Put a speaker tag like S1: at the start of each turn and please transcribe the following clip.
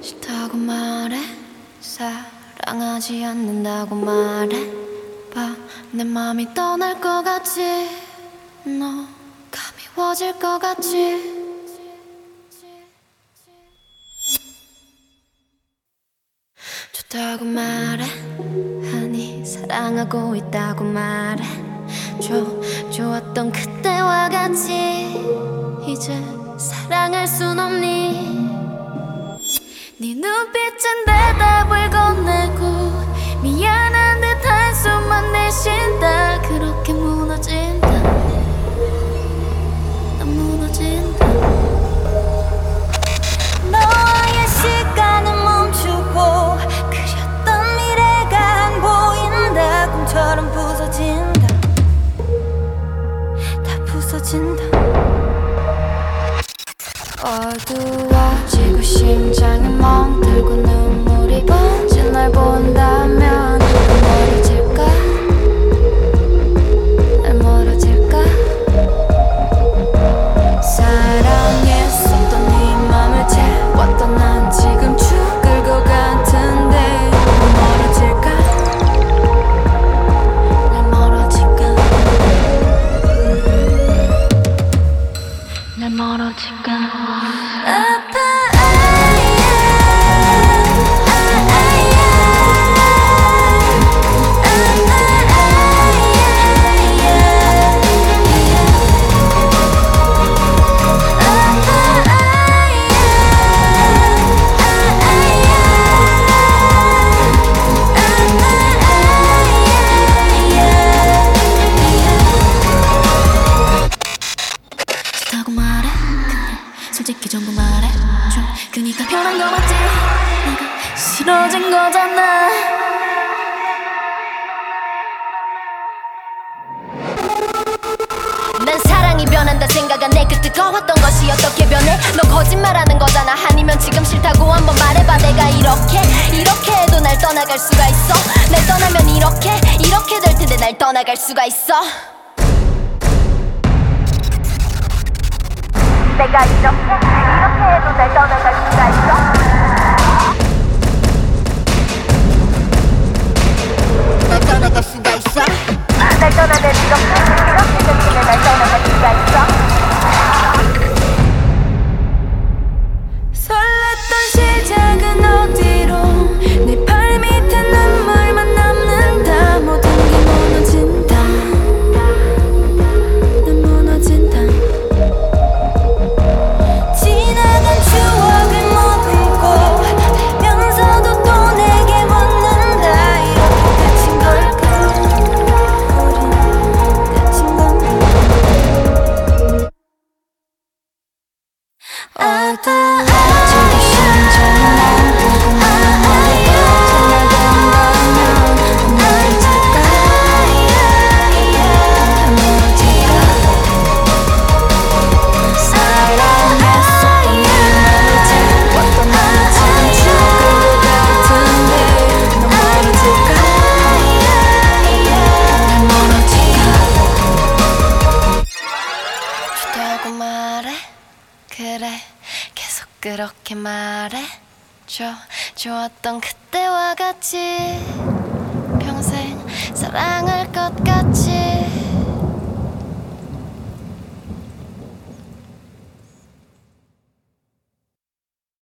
S1: 싫다고 말해, 사랑하지 않는다고 말해봐. 내 맘이 떠날 것 같지, 너가 미워질 것 같지. 좋다고 말해, 아니 사랑하고 있다고 말해. 좋았던 그때와 같이 이제 사랑할 순 없니? 네 눈빛은 대답을 건네고 미안한 듯 한숨만 내쉰다. 그렇게 무너진다, 난 무너진다. 너와의 시간은 멈추고 그렸던 미래가 안 보인다. 꿈처럼 부서진다, 다 부서진다. 어두워지고 심장이 멍들고 눈물이 번진 날 본다면 날 멀어질까? 날 멀어질까? 사랑했었던 네 맘을 채웠던 난 지금 죽을 것 같은데 날 멀어질까? 날 멀어질까? 날 멀어질까? 싫다고 말해, 그냥 솔직히 전부 말해줘. 그니까 변한 거 맞지? 내가 싫어진 거잖아. 난 사랑이 변한다 생각한 내 그 뜨거웠던 것이 어떻게 변해? 너 거짓말하는 거잖아. 아니면 지금 싫다고 한번 말해봐. 내가 이렇게 해도 날 떠나갈 수가 있어? 날 떠나면 이렇게 될 텐데 날 떠나갈 수가 있어? 내가 이렇게 해도 날 떠나갈 수가 있어? 날 떠나갈 수가 있어? 날 떠나면 이렇게 될 텐데 날 떠나갈 수가 있어? 설렜던 시작은 어디로? 내 발 밑에 눈물만 남는다. 모든 게 무너진다, 난 무너진다. 지나간 추억을 머물고 알면서도 또 내게 묻는다. 이렇게 갇힌 걸까? 우린 갇힌 건가? 어두워지고 심장이 멈들고 눈물이 번져나간다면 난 멀어질까? 난 멀어질까? 사랑했었던 네 맘을 채웠던 난 지금 죽을 것 같은데 넌 멀어질까? 난 멀어질까? 좋다고 말해, 그래 계속 그렇게 말해줘. 좋았던 그때와 같이 평생 사랑할 것 같지.